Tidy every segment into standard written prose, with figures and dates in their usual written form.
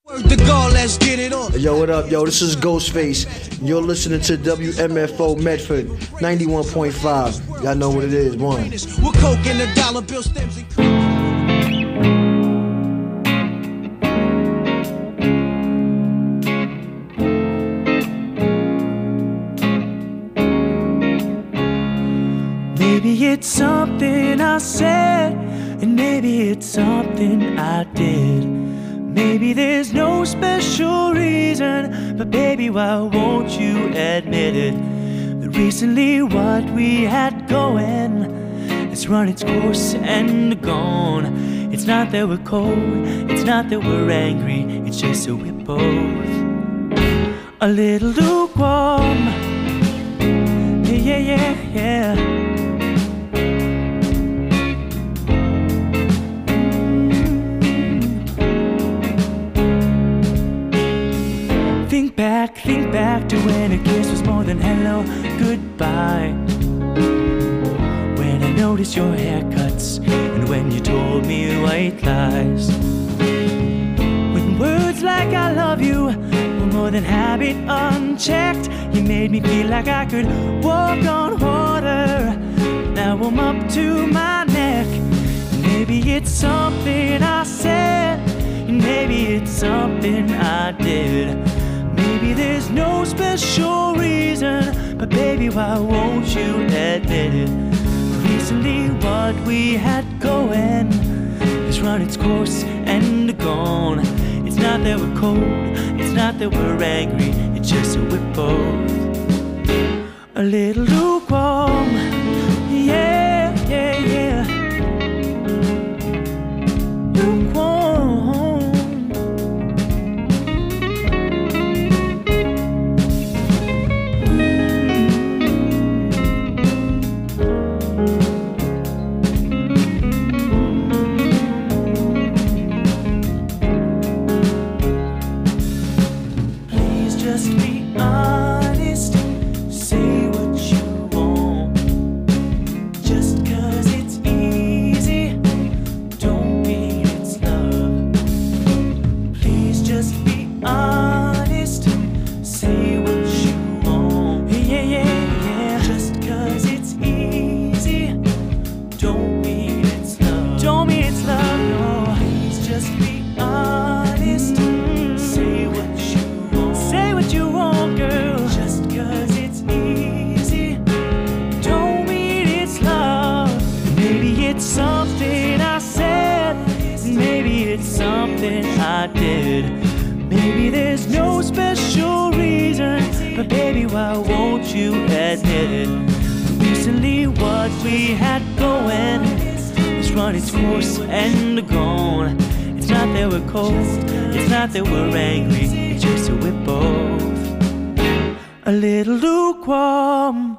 The God, let's get it on. Yo, what up, yo? This is Ghostface. You're listening to WMFO Medford 91.5. Y'all know what it is. One. We're coke and the dollar bill stems. Maybe it's something I said, and maybe it's something I did. Maybe there's no special reason, but baby, why won't you admit it? That recently what we had going has run its course and gone. It's not that we're cold, it's not that we're angry, it's just that we're both a little lukewarm. Yeah, yeah, yeah, yeah. Think back to when a kiss was more than hello, goodbye. When I noticed your haircuts and when you told me white lies. When words like I love you were more than habit unchecked. You made me feel like I could walk on water. Now I'm up to my neck. Maybe it's something I said, and maybe it's something I did. Maybe there's no special reason, but baby, why won't you admit it? Recently what we had going has run its course and gone. It's not that we're cold, it's not that we're angry, it's just that we're both a little lukewarm. Yeah, yeah, yeah. Lukewarm. I did. Maybe there's no special reason, but baby, why won't you admit it? Recently what we had going has run its course and gone. It's not that we're cold, it's not that we're angry, it's just that we're both a little lukewarm.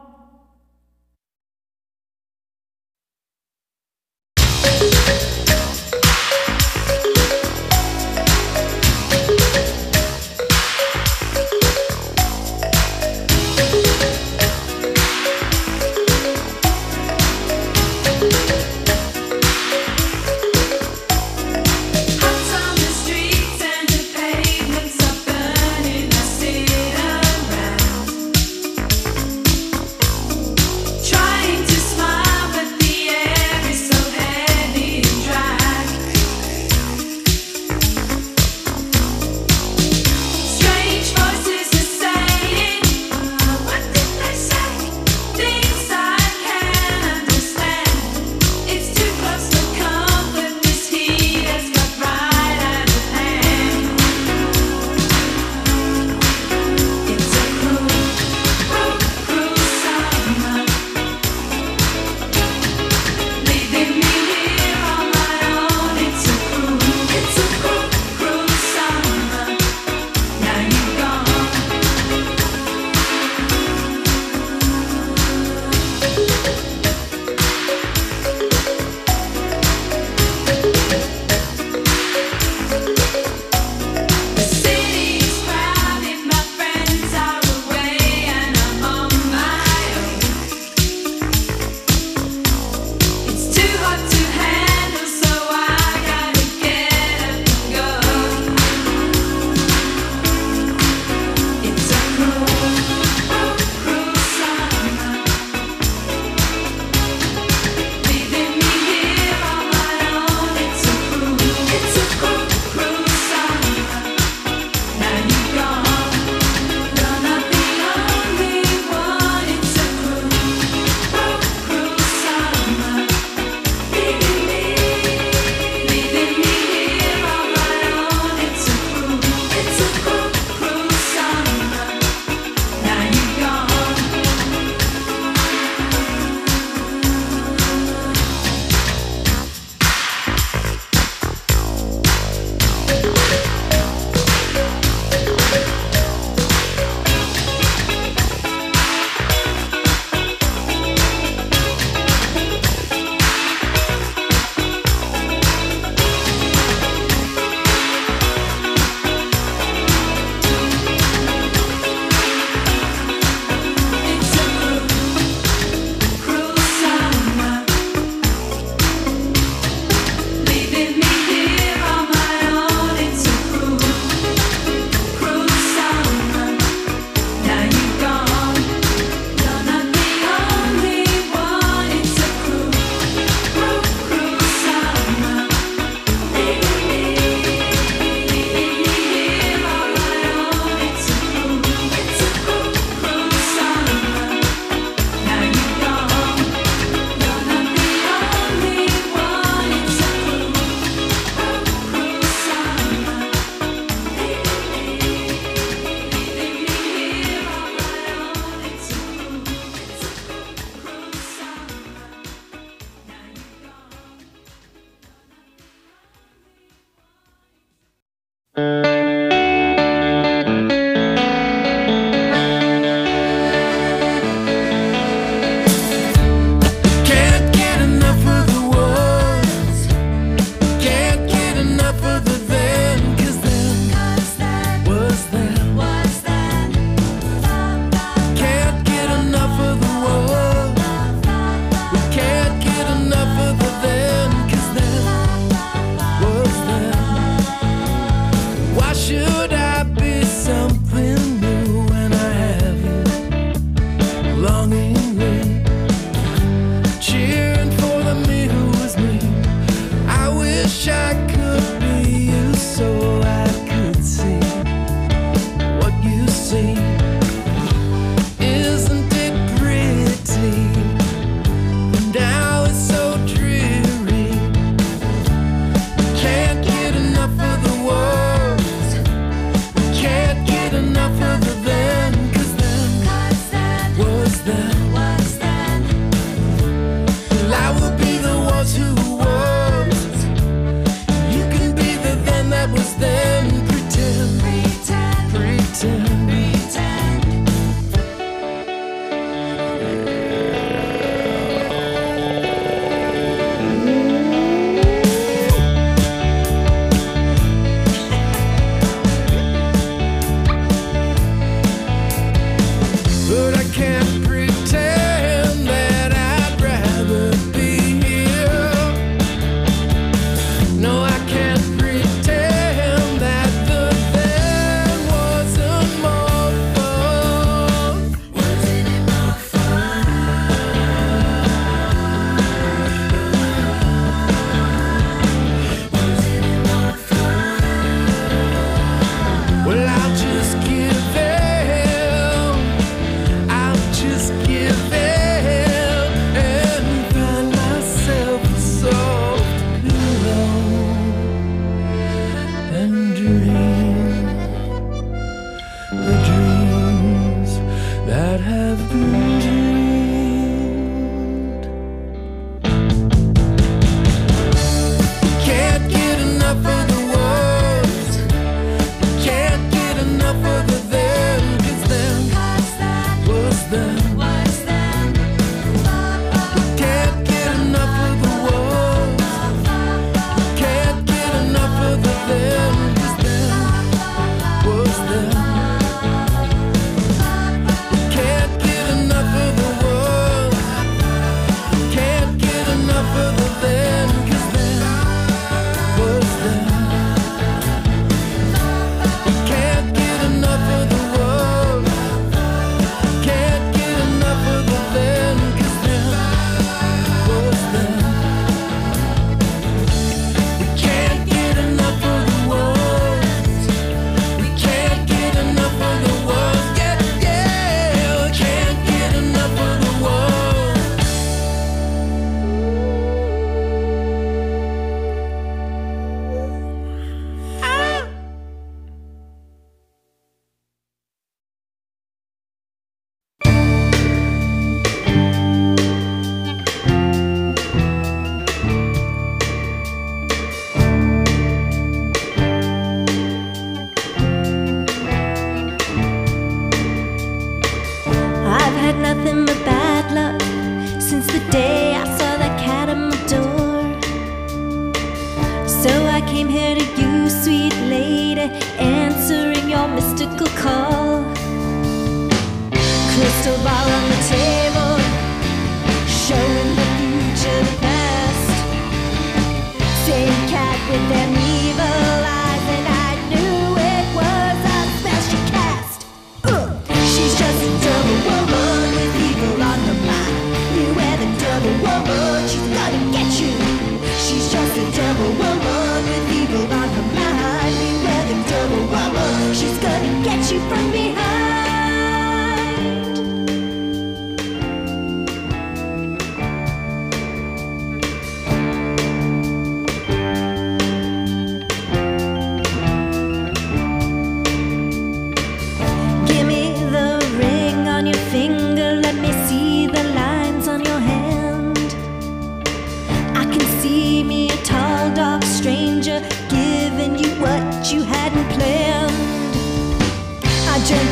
She's gonna get you from behind.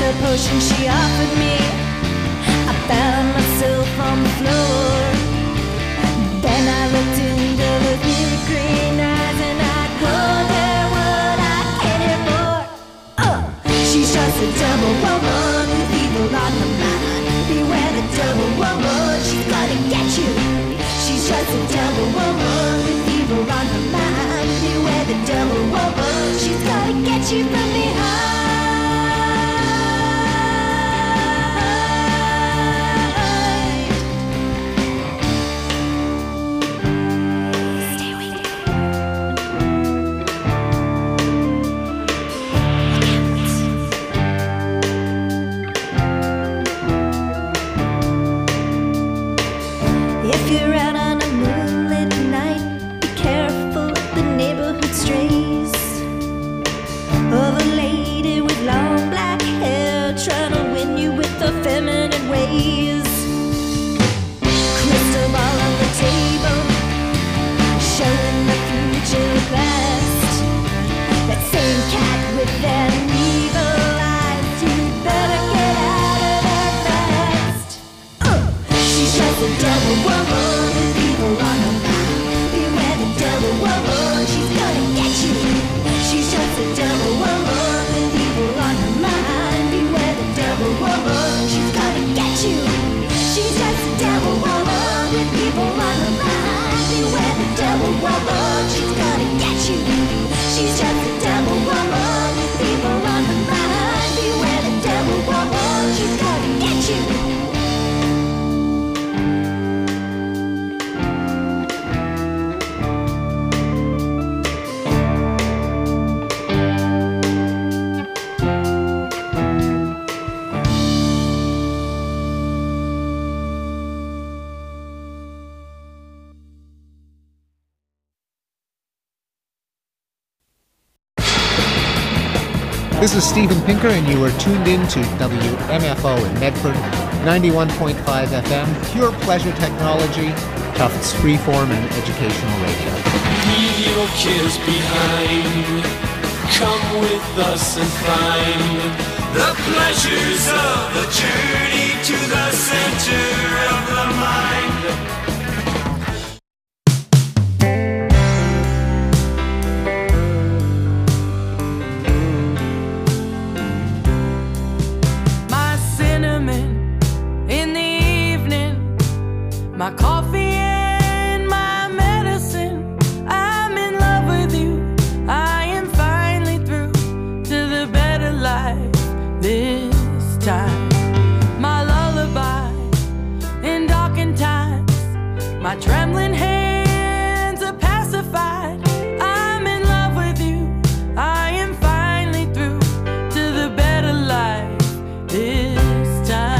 the potion she offered me, I found myself on the floor. Then I looked into her big green eyes and I told her what I came here for. She's just a double woman with evil on her mind. Beware the double woman, she's gonna get you. She's just a double woman with evil on her mind. Beware the double woman, she's gonna get you from behind. If you're out on a moonlit night, be careful of the neighborhood strays. Of a lady with long black hair trying to win you with her feminine ways. Crystal ball on the table, showing the future past. That same cat with that evil eyes, you better get out of there fast. She's just a double woman with evil on her mind. Beware the double woman, she's gonna get you. She's just a double woman with evil on her mind. Beware the double woman, she's gonna get you. She's just a double woman with evil on her mind. Beware the double woman, she's gonna get you. She's just a double woman with evil on her mind. Beware the double woman, she's gonna get you. This is Steven Pinker, and you are tuned in to WMFO in Medford, 91.5 FM, pure pleasure technology, Tufts freeform and educational radio. Leave your cares behind. Come with us and find the pleasures of the journey to the center of the mind. My coffee and my medicine. I'm in love with you. I am finally through to the better life this time. My lullaby in darkened times. My trembling hands are pacified. I'm in love with you. I am finally through to the better life this time.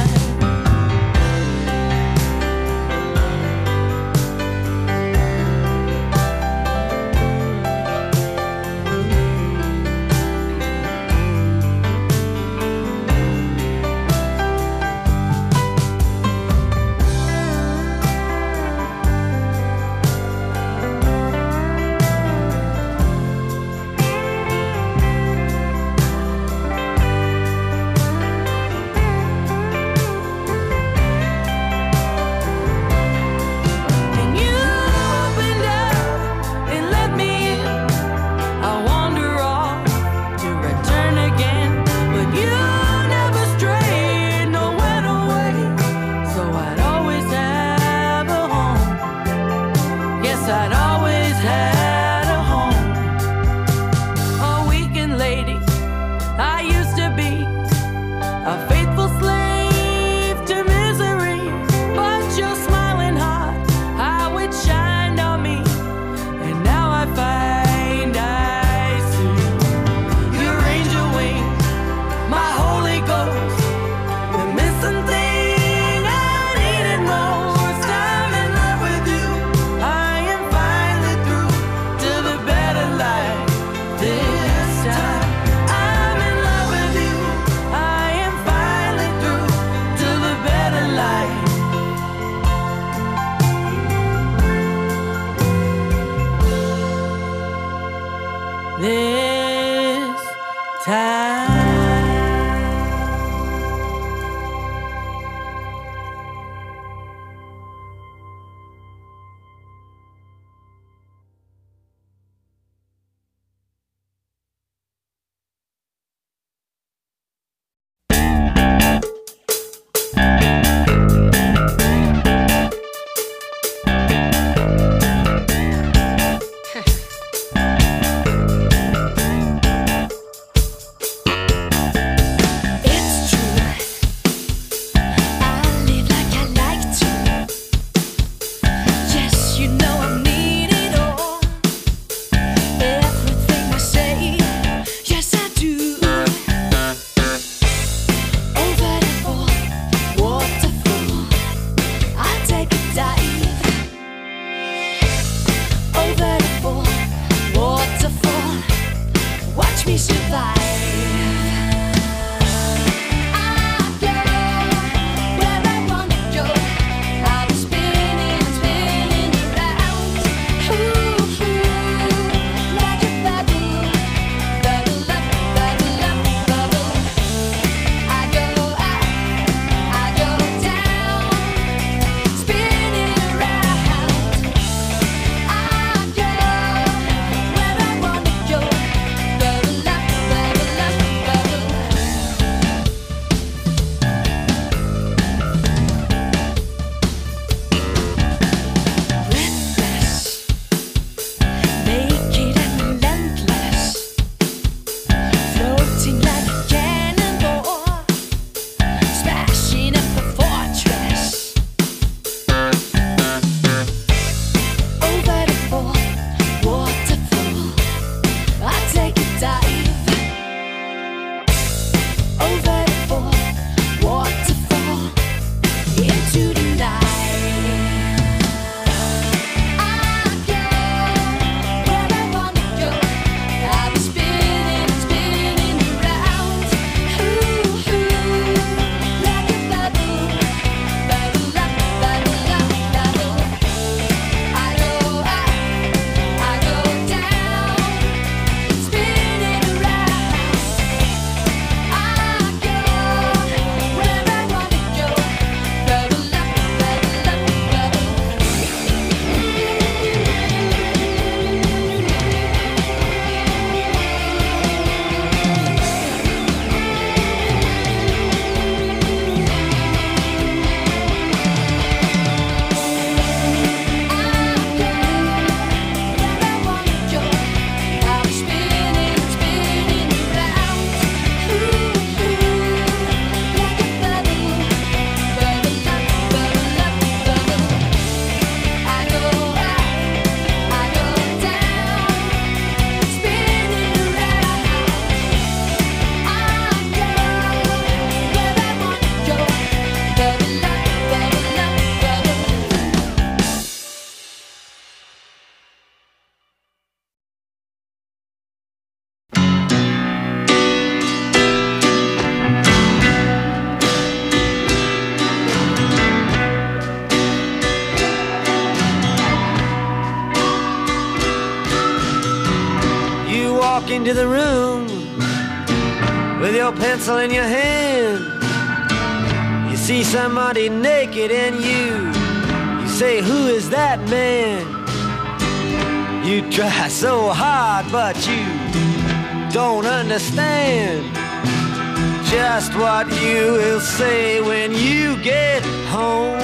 walk into the room with your pencil in your hand. You see somebody naked and you say, who is that man? You try so hard, but you don't understand just what you will say when you get home.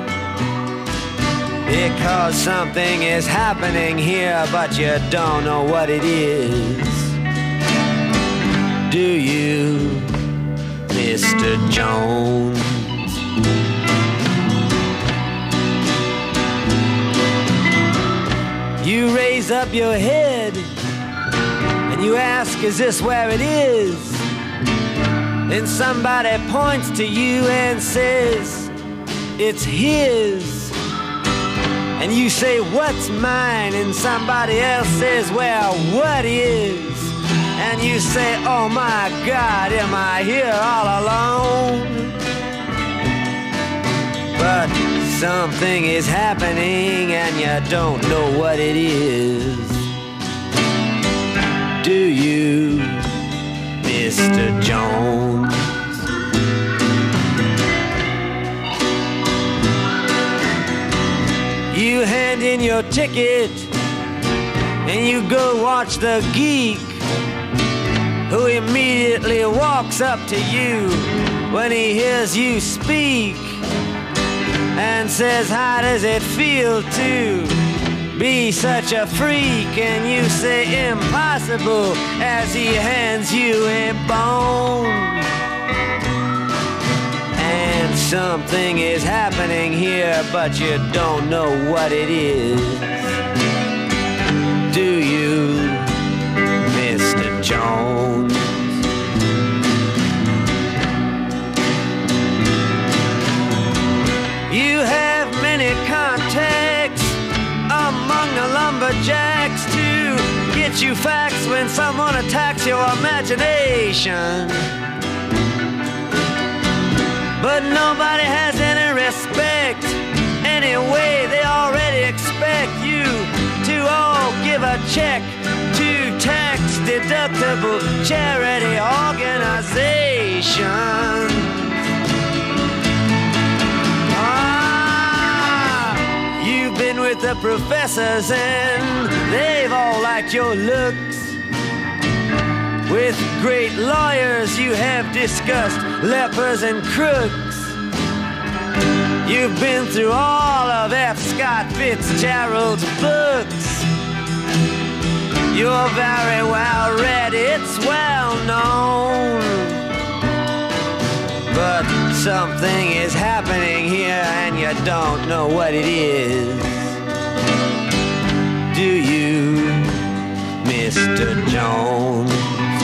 Because something is happening here, but you don't know what it is. Do you, Mr. Jones? You raise up your head and you ask, is this where it is? Then somebody points to you and says, it's his. And you say, what's mine? And somebody else says, well, what is? And you say, oh my God, am I here all alone? But something is happening and you don't know what it is. Do you, Mr. Jones? You hand in your ticket and you go watch the geek, who immediately walks up to you when he hears you speak and says, how does it feel to be such a freak? And you say, impossible, as he hands you a bone. And something is happening here, but you don't know what it is. Do you, Mr. Jones? You have many contacts among the lumberjacks to get you facts when someone attacks your imagination. But nobody has any respect. Anyway, they already expect you to all give a check to tax-deductible charity organization. You've been with the professors and they've all liked your looks. With great lawyers you have discussed lepers and crooks. You've been through all of F. Scott Fitzgerald's books. You're very well read, it's well known. But something is happening here and you don't know what it is. Do you, Mr. Jones?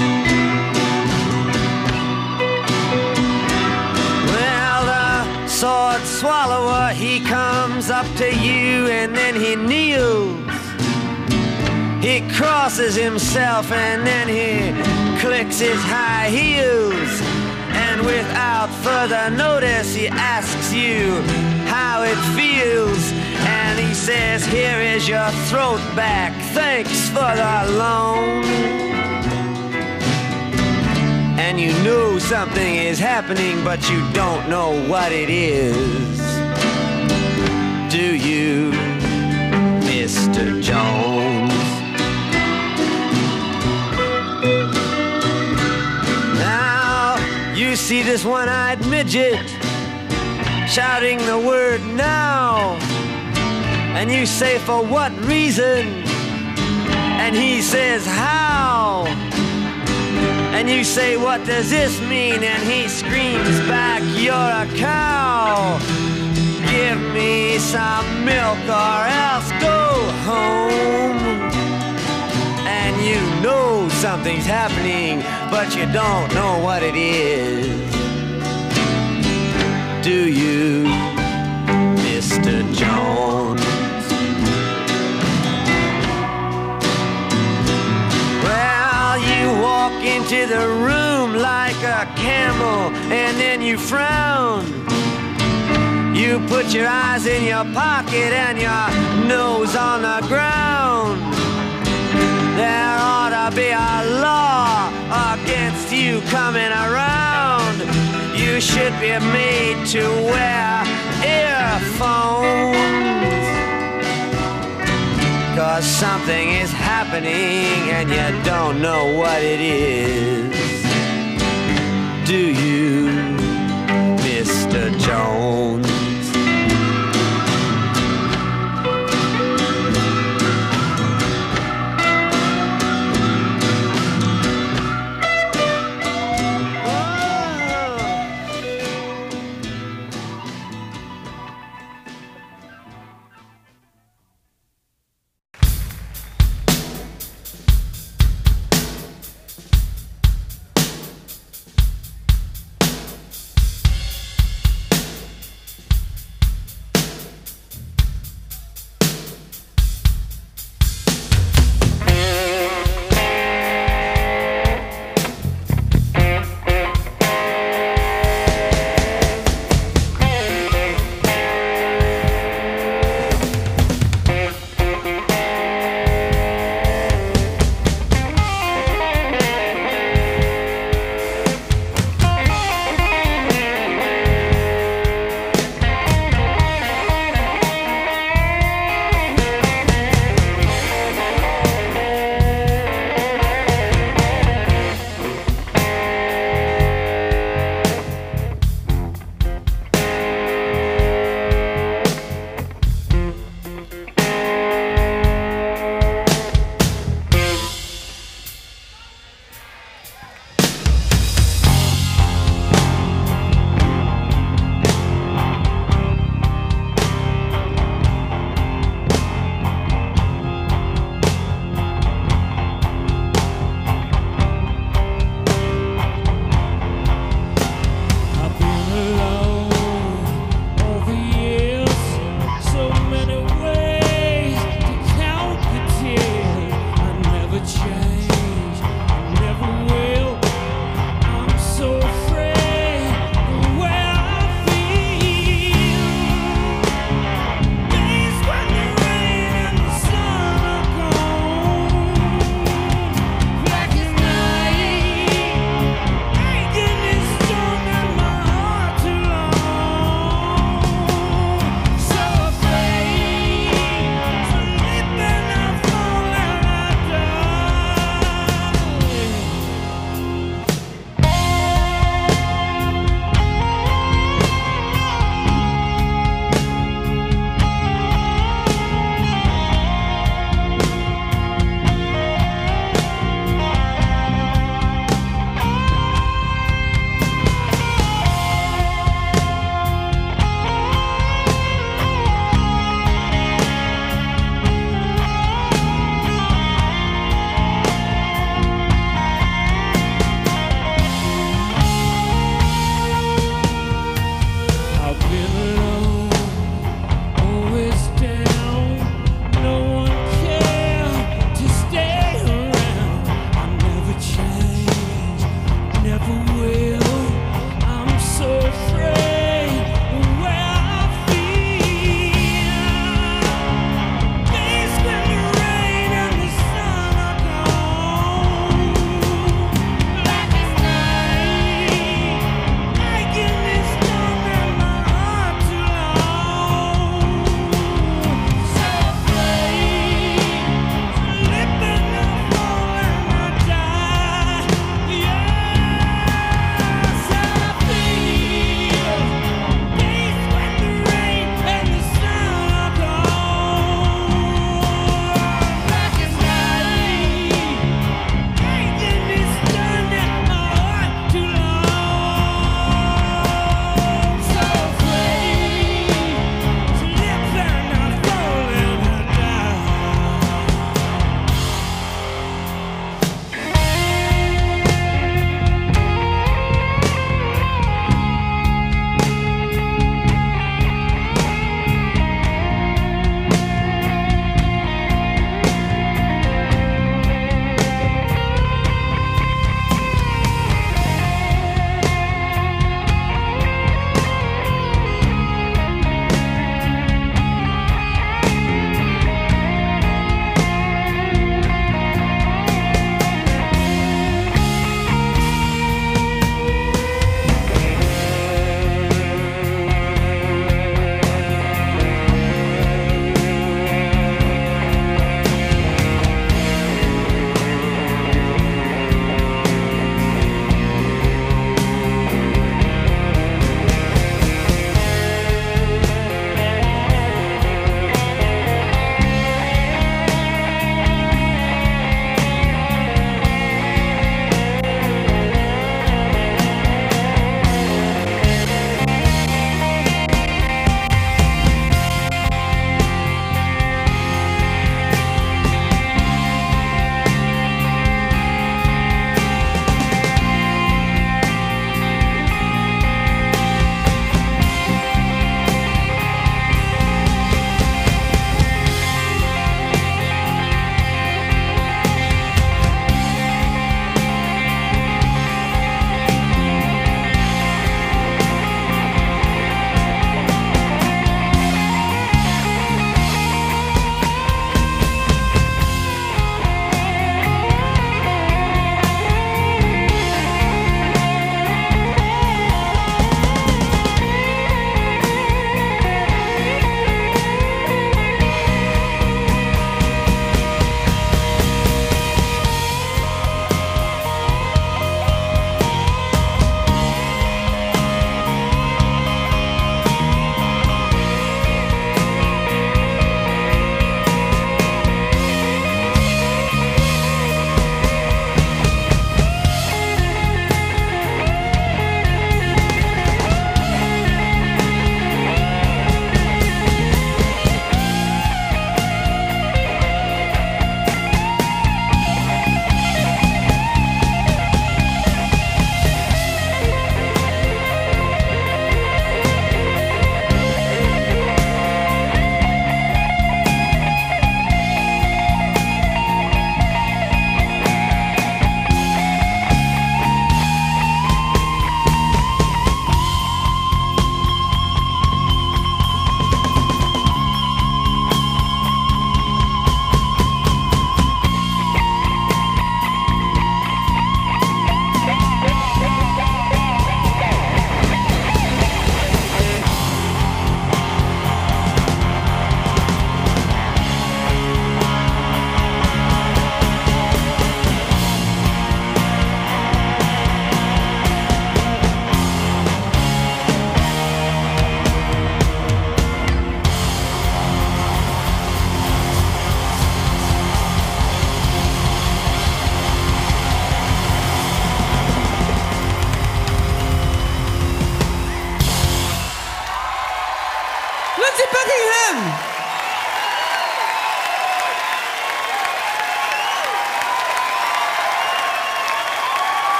Sword swallower, he comes up to you and then he kneels. He crosses himself and then he clicks his high heels. And without further notice he asks you how it feels. And he says, here is your throat back, thanks for the loan. And you know something is happening, but you don't know what it is. Do you, Mr. Jones? Now, you see this one-eyed midget shouting the word now. And you say, for what reason? And he says, how? And you say, what does this mean? And he screams back, you're a cow. Give me some milk or else go home. And you know something's happening, but you don't know what it is. Do you, Mr. Jones? Walk into the room like a camel and then you frown. You put your eyes in your pocket and your nose on the ground. There ought to be a law against you coming around. You should be made to wear earphones. 'Cause something is happening and you don't know what it is. Do you, Mr. Jones?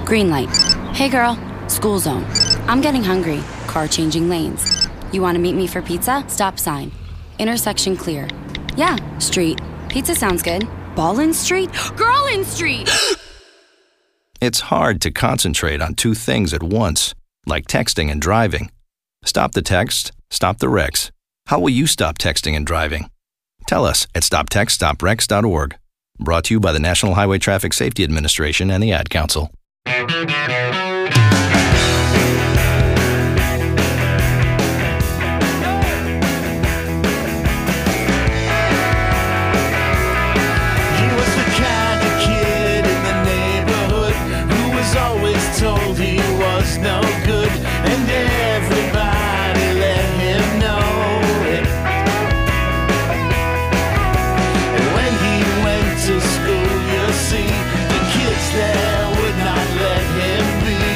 Green light. Hey girl, school zone. I'm getting hungry. Car changing lanes. You want to meet me for pizza? Stop sign. Intersection clear. Yeah, street. Pizza sounds good. Ballin Street? Girlin Street! It's hard to concentrate on two things at once, like texting and driving. Stop the text, stop the wrecks. How will you stop texting and driving? Tell us at stoptextstopwrecks.org. Brought to you by the National Highway Traffic Safety Administration and the Ad Council. Told he was no good, and everybody let him know it. And when he went to school, you see, the kids there would not let him be.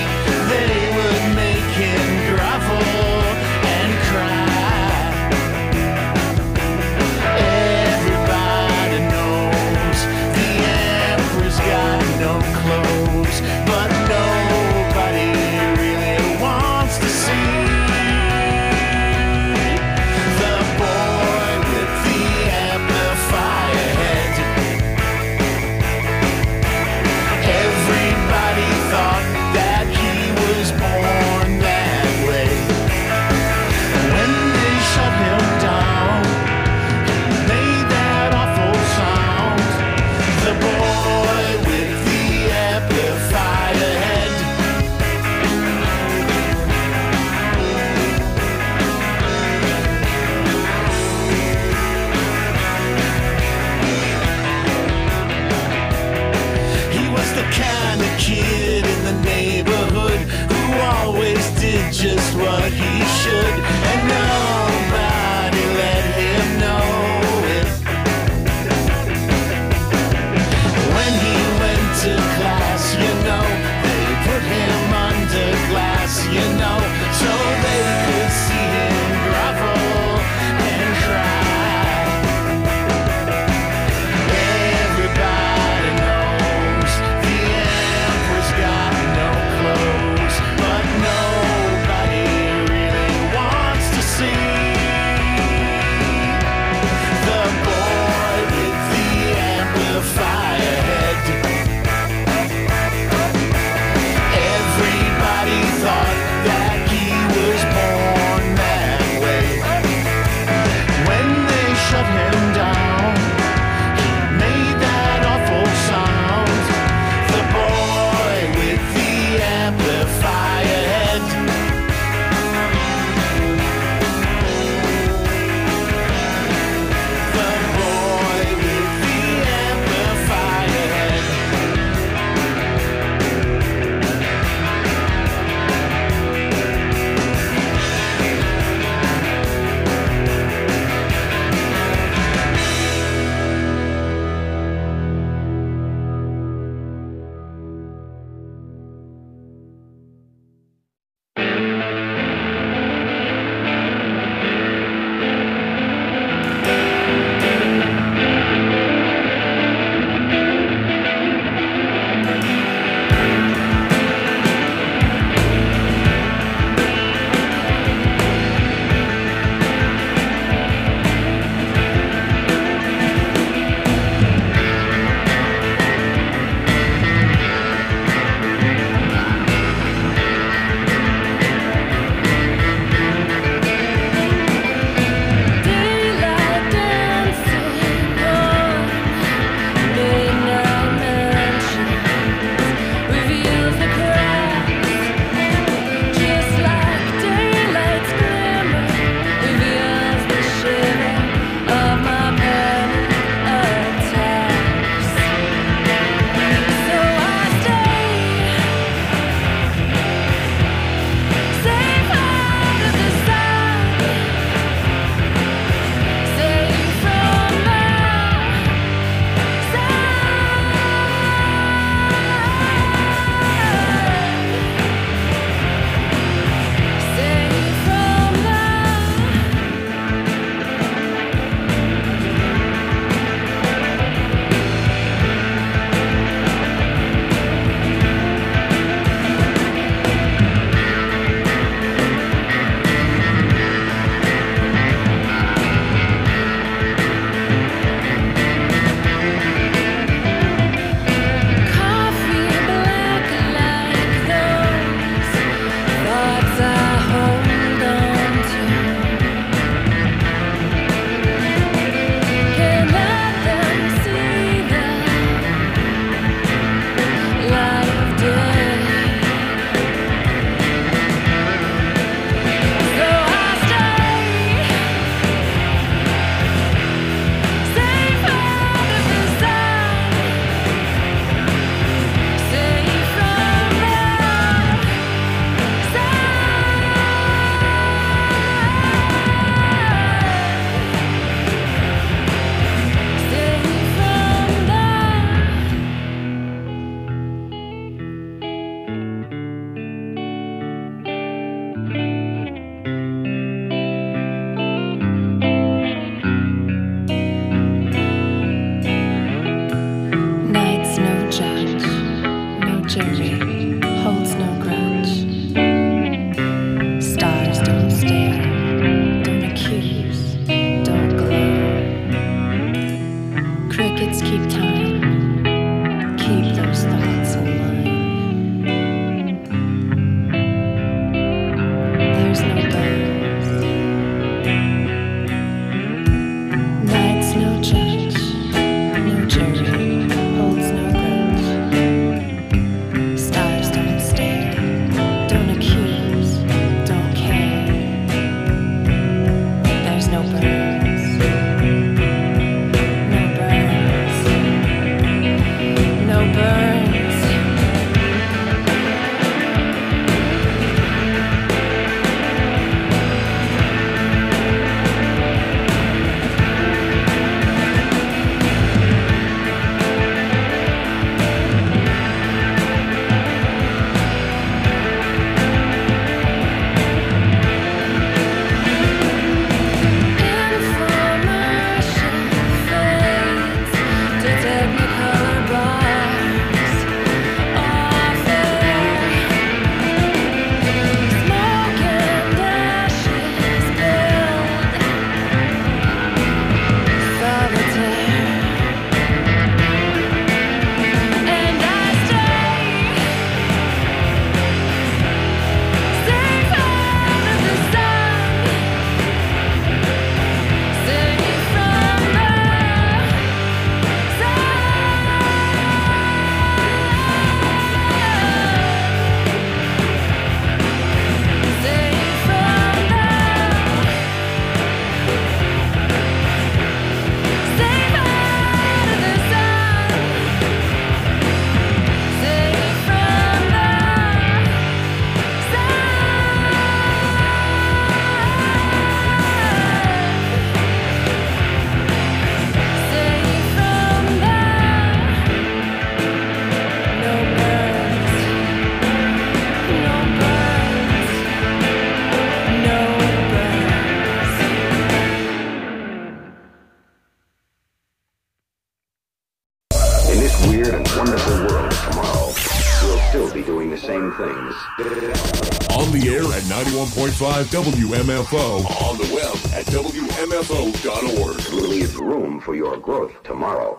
this weird and wonderful world of tomorrow, we'll still be doing the same things. On the air at 91.5 WMFO. On the web at WMFO.org. Leave room for your growth tomorrow.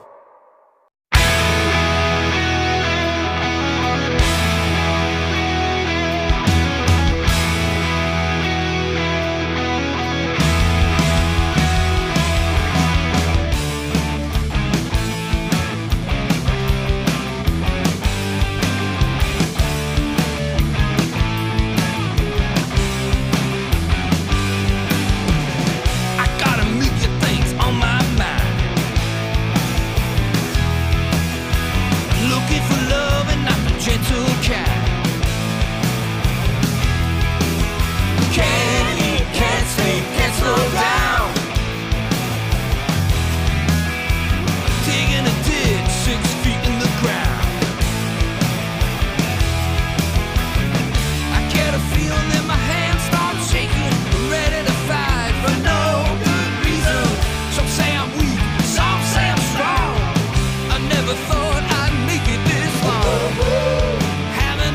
Having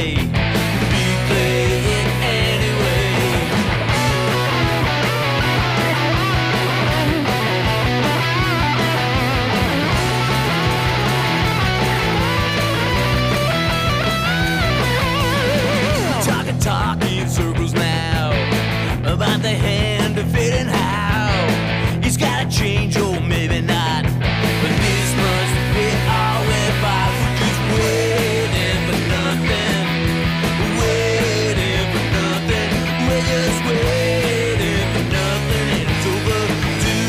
play. We play it anyway. Talk in circles now about the hand of fate and how he's gotta change, or maybe not. But this must be all we're about. We're just waiting for nothing, waiting for nothing. We're just waiting for nothing, and it's overdue.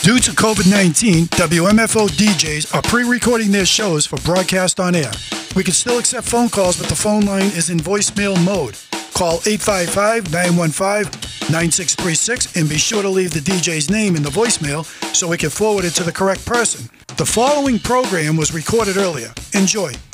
Due to COVID-19, WMFO DJs are pre-recording their shows for broadcast on air. We can still accept phone calls, but the phone line is in voicemail mode. Call 855-915-9636 and be sure to leave the DJ's name in the voicemail so we can forward it to the correct person. The following program was recorded earlier. Enjoy.